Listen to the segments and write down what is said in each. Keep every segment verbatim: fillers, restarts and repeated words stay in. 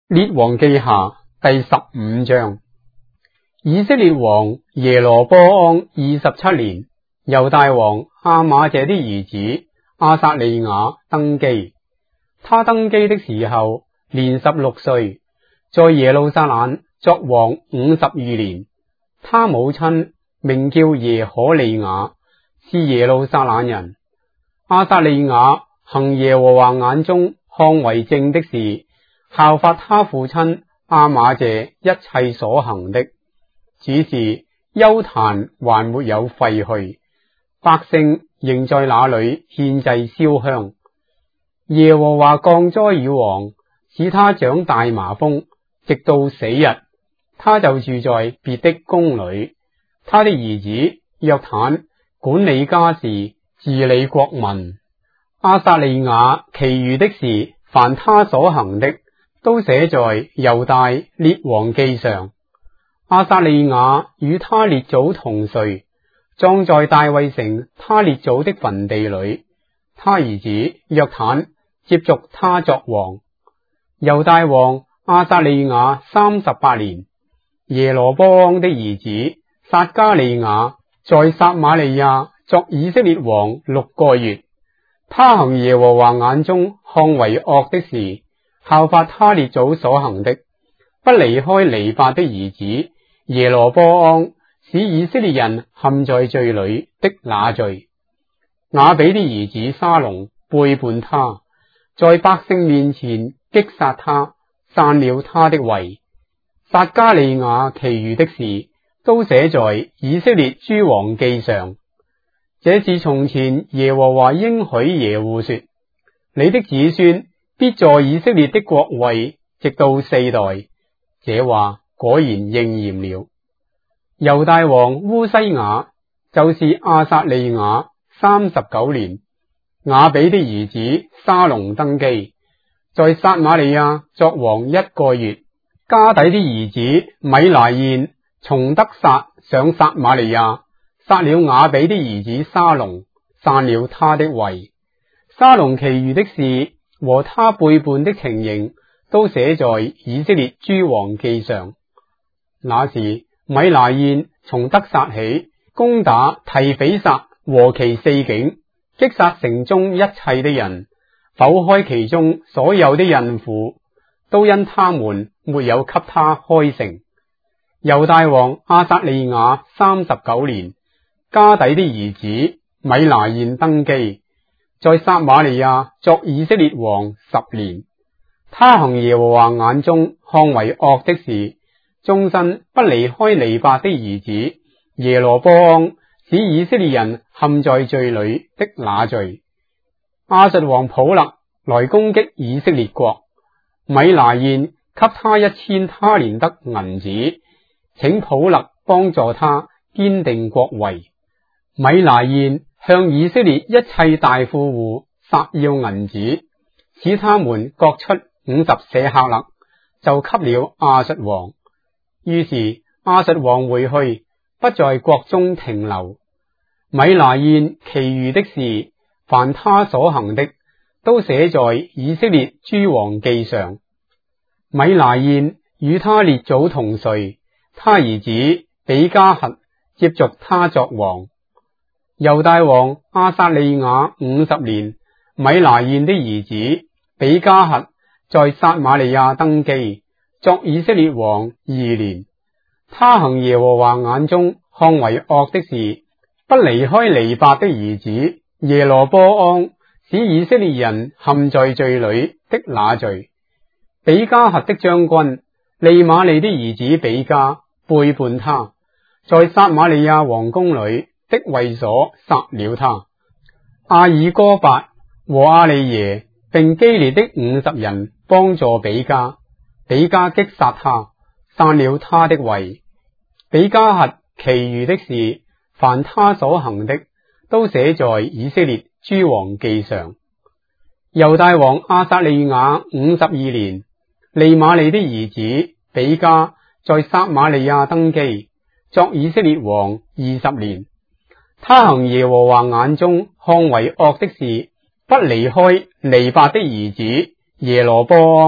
列王記下第十五章。以色列王耶羅波安二十七年，猶大王亞瑪謝的兒子亞撒利雅登基。他登基的時候年十六歲，在耶路撒冷作王五十二年。他母親名叫耶可利雅，是耶路撒冷人。亞撒利雅行耶和華眼中看為正的事，效法他父親亞瑪謝一切所行的，只是邱壇還沒有廢去，百姓仍在那裏獻祭燒香。耶和華降災與王，使他長大麻風，直到死日，他就住在別的宮裏。他的兒子約坦管理家事，治理國民。亞撒利雅其餘的事，凡他所行的，都寫在猶大列王記上。亞撒利雅與他列祖同睡，葬在大衛城他列祖的墳地裏。他兒子約坦接續他作王。猶大王亞撒利雅三十八年，耶羅波安的兒子撒迦利雅在撒瑪利亞作以色列王六個月。他行耶和華眼中看為惡的事，效法他列祖所行的，不離開尼八的兒子耶羅波安，使以色列人陷在罪裏的那罪。雅比的兒子沙龍背叛他，在百姓面前擊殺他，散了他的位。撒迦利雅其餘的事，都寫在以色列諸王記上。這是從前耶和華應許耶戶說，你的子孫必坐以色列的國位，直到四代。這話果然應驗了。猶大王烏西雅就是亞撒利雅三十九年，雅比的兒子沙龍登基，在撒瑪利亞作王一個月。加底的兒子米拿現從得撒上撒瑪利亞，殺了雅比的兒子沙龍，散了他的位。沙龍其餘的事和他背叛的情形，都寫在以色列諸王記上。那時米拿現從得撒起，攻打提斐撒和其四境，擊殺城中一切的人，剖開其中所有的孕婦，都因他們沒有給他開城。猶大王亞撒利雅三十九年，加底的兒子米拿現登基，在撒瑪利亞作以色列王十年。他行耶和華眼中看為惡的事，終身不離開尼八的兒子耶羅波安，使以色列人陷在罪裏的那罪。亞述王普勒來攻擊以色列國，米拿現給他一千他連得銀子，請普勒幫助他堅定國位。米拿現向以色列一切大富戶索要銀子，使他們各出五十舍客勒，就給了亞述王。於是亞述王回去，不在國中停留。米拿現其餘的事，凡他所行的，都寫在以色列諸王記上。米拿現與他列祖同睡，他兒子比加核接續他作王。猶大王亞撒利雅五十年，米拿現的兒子比加核在撒瑪利亞登基，作以色列王二年。他行耶和華眼中看為惡的事，不離開尼八的兒子耶羅波安，使以色列人陷在罪裏的那罪。比加核的將軍利瑪利的兒子比加背叛他，在撒瑪利亞王宮裏的位所殺了他。阿爾哥伯和阿利耶並基列的五十人幫助比加，比加擊殺他，散了他的位。比加核其餘的事，凡他所行的，都寫在以色列諸王記上。猶大王亞撒利雅五十二年，利瑪利的兒子比加在撒瑪利亞登基，作以色列王二十年。他行耶和華眼中看為惡的事，不離開尼八的兒子耶羅波安，使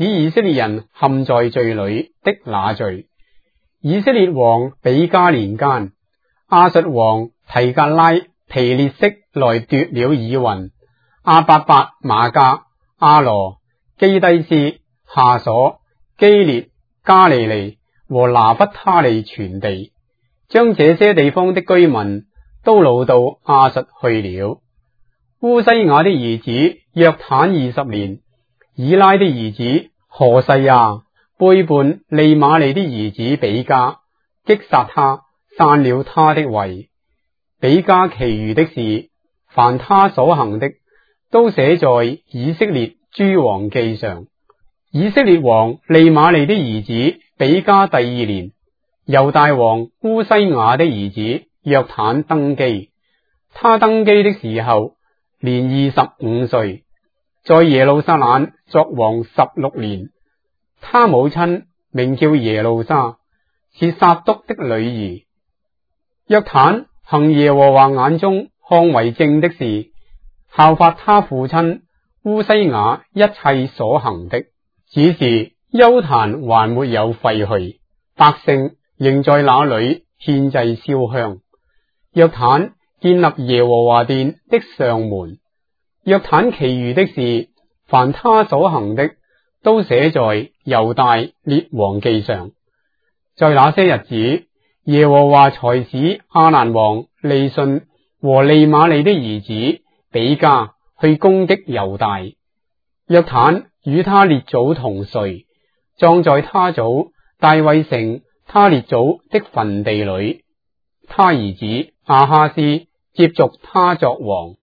使以色列人陷在罪裏的那罪。以色列王比加年間，亞述王提格拉皮列色來奪了以雲、阿伯伯瑪迦、阿羅、基低斯、夏瑣、基列、加利利和拿弗他利全地，將這些地方的居民都擄到亞述去了。烏西雅的兒子約坦二十年，以拉的兒子何細亞背叛利瑪利的兒子比加，擊殺他，散了他的位。比加其餘的事，凡他所行的，都寫在以色列諸王記上。以色列王利瑪利的兒子比加第二年，猶大王烏西雅的兒子約坦登基。他登基的時候年二十五歲，在耶路撒冷作王十六年。他母親名叫耶路沙，是撒督的女兒。約坦行耶和華眼中看為正的事，效法他父親烏西雅一切所行的，只是邱壇還沒有廢去，百姓仍在那裏獻祭燒香。約坦建立耶和華殿的上門。約坦其餘的事，凡他所行的，都寫在猶大列王記上。在那些日子，耶和華才使亞蘭王利汛和利瑪利的兒子比加去攻擊猶大。約坦與他列祖同睡，葬在他祖大衛城他列祖的墳地裏。他兒子亞哈斯接續他作王。